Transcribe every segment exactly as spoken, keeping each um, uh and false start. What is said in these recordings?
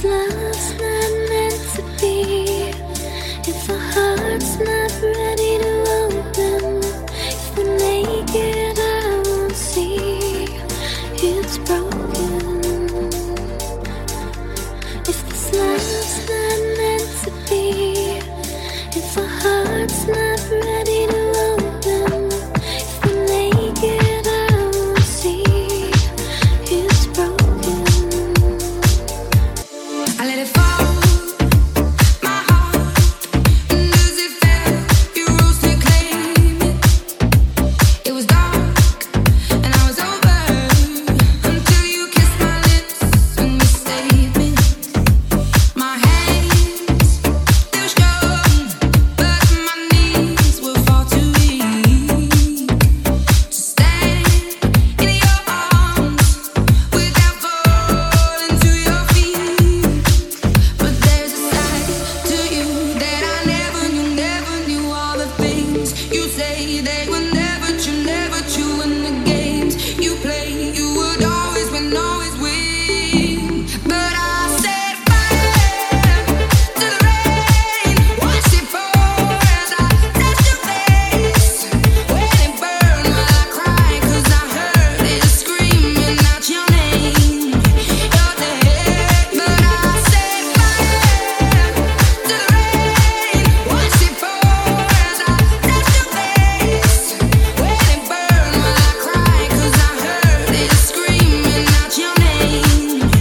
love's not meant to be, if our heart's not ready to open, if we're naked I won't see it's broken. If this love's not meant to be, if our heart's not ready to open, if we're naked I won't see it's broken. I let it fall, my heart, and as it fell, you rose to claim it. It was dark, and I was over, until you kissed my lips and you saved me. My hands, they were strong, but my knees were far too weak to stand in your arms without falling to your feet. But there's a side to you that I never knew, never knew. All the things you say, they were never true, never true. And the games you play, you would always win, always win. But I set fire to the rain, watch it pour as I touched your face. When it burned while I cried, 'cause I heard it screaming out your name, your name. But I set fire to the rain, watch it pour as I touched your face. When it burned while I cried, 'cause I heard it screaming out your name, your name.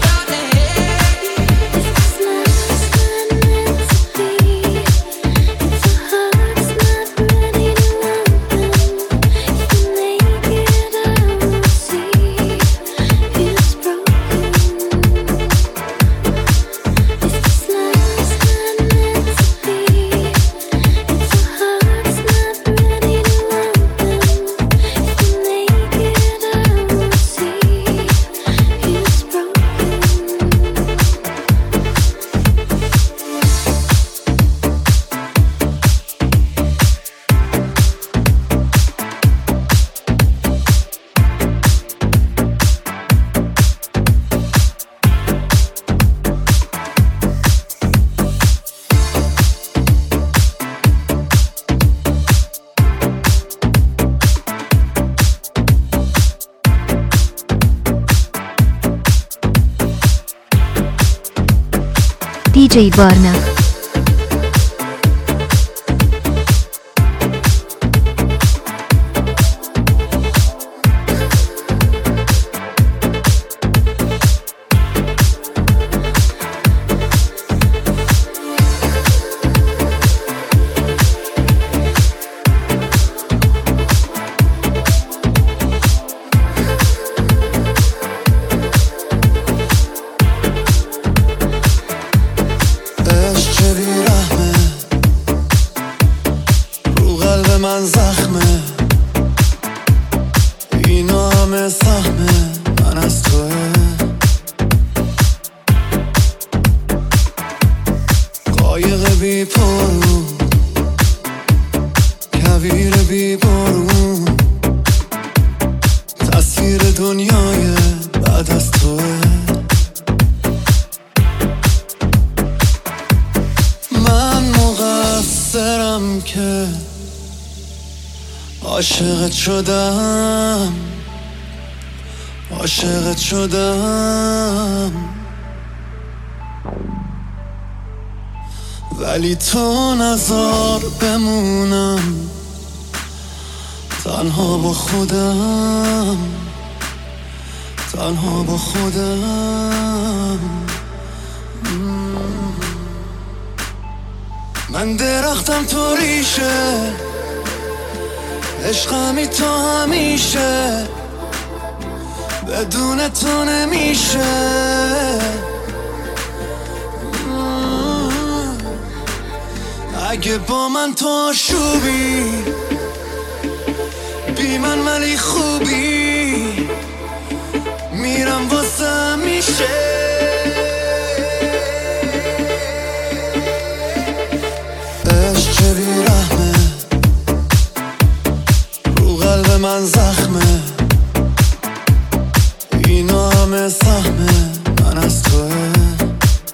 دی جی Varna. عاشقت شدم، عاشقت شدم، ولی تو نذار بمونم تنها با خودم، تنها با خودم. من درختم تو ریشه، عشقمی تو همیشه، بدون تو نمیشه. اگه با من تو آشوبی، بی من ولی خوبی، میرم واسه همیشه. عشق چه بیرحمه، رو قلب من زخمه، اینا همه سهمه من از توه.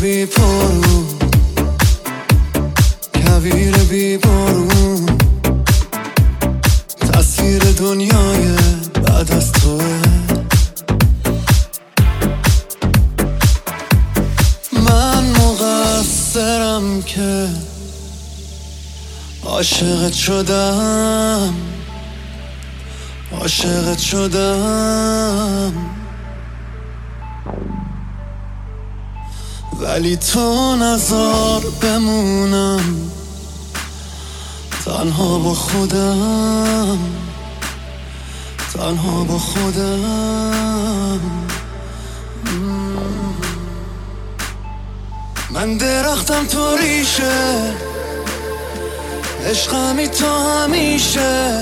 بی پرو کویر بی بارون تصویر دنیای بعد از توه من مقصرم که عاشقت شدم عاشقت شدم ولی تو نذار بمونم تنها با خودم تنها با خودم من درختم تو ریشه عشقمی تو همیشه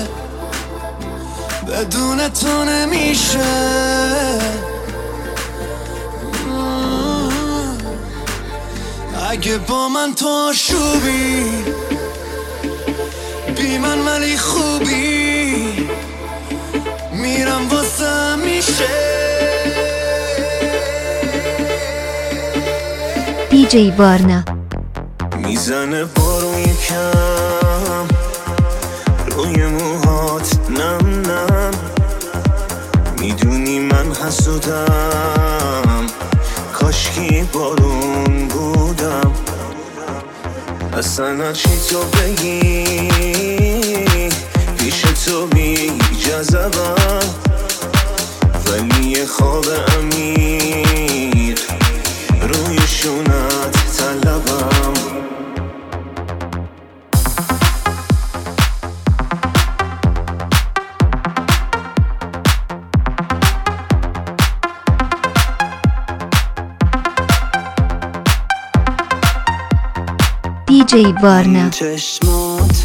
بدون تو نمیشه اگه با من تو آشوبی بی من ولی خوبی میرم واسه میشه دی جی وارنا میزنه بارون یکم روی موهات نم نم میدونی من حسودم کاشکی بارون بودم اصلا چی تو بگی پیش تو بی جذبم ولی یه خواب عمیق روی شونت طلبم دی جی وارنا چشمات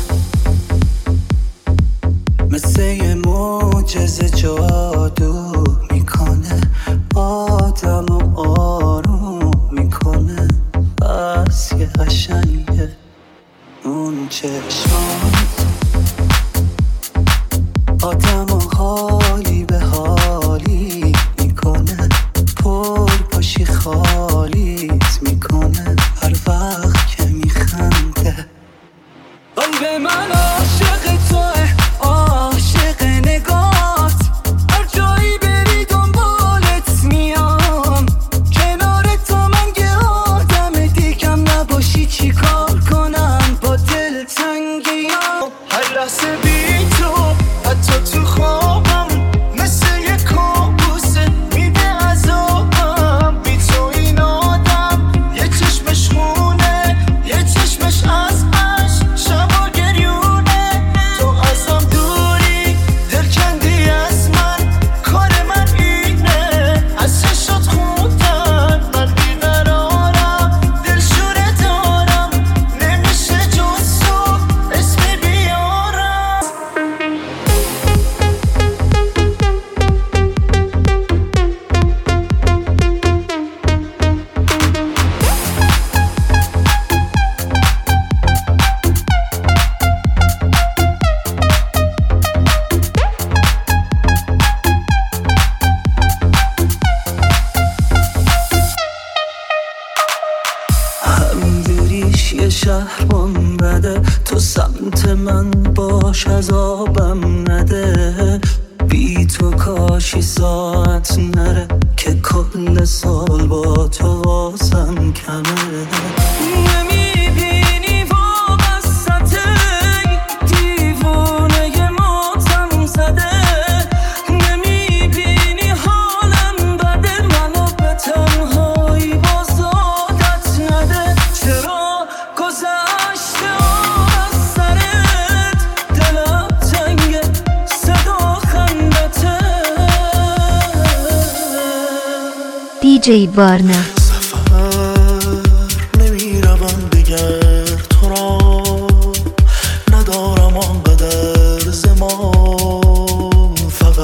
مثل یه معجزه جادو میکنه آدم و آروم میکنه بس یه قشنگه اون چشمات آدم و حالی به حالی میکنه پر پاشی خالیت میکنه هر وقت که میخنده قلب من عاشق توه عاشق نگات هر جایی بری دنبالت میام کنار تو من که آدم دیگم نباشی چی کار کنم با دل تنگیام هر لحظه بی تو حتی تو خوابم مثل یه کابوسه میده عذابم بی تو این آدم یه چشمش خونه یه چشمش از عشق شبا گریونه تو ازم دوری دل کندی از من کار من اینه از چشات خوندن من بیقرارم دلشوره دارم نمیشه جز تو اسمی بیارم همدلیش یه شهرم بده تو سمت من باش عذابم نده بی تو کاشی ساعت نره که کل سال با تو واسم کمه نمیبینی وابسته دیوونه ماتم زده نمیبینی حالم بده منو به تنهایی باز عادت نده چرا گذشته از سرت دلم تنگه صدا خندته دی جی وارنا نمیروم بگر تو را ندارم آنقدر زمان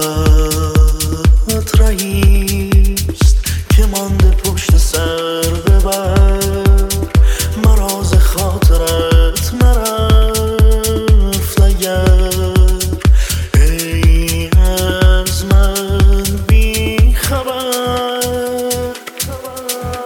فقط رئیست که مانده پشت سر ببر مراز خاطرت نرفت اگر ای از من بی خبر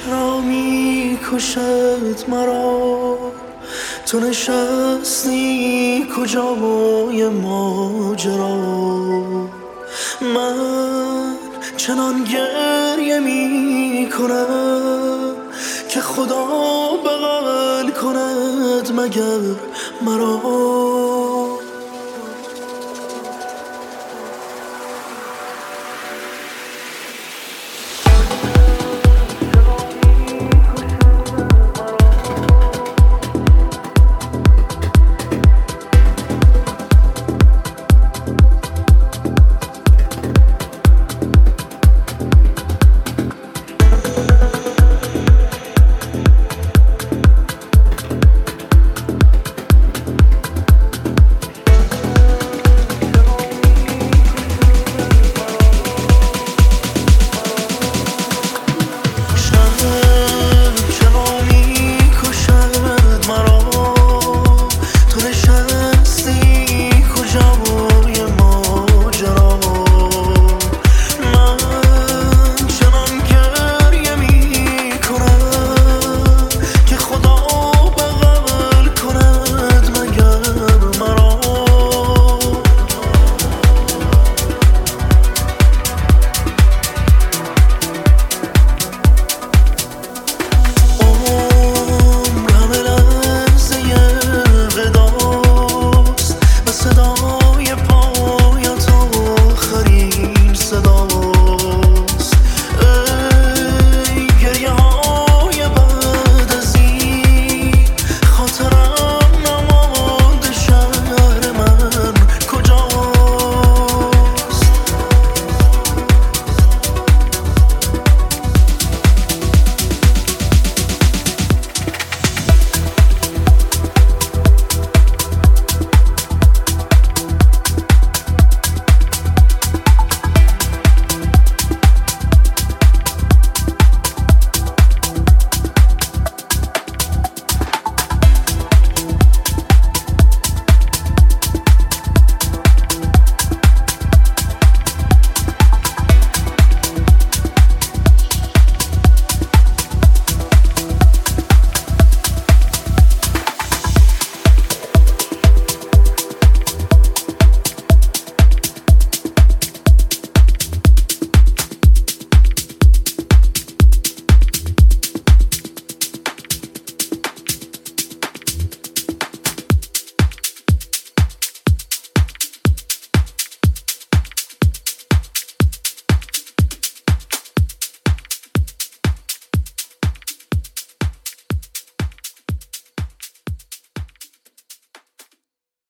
چرا می کشد مرا تو نشستی کجای ماجرا من چنان گریه می کنم که خدا بغل کند مگر مرا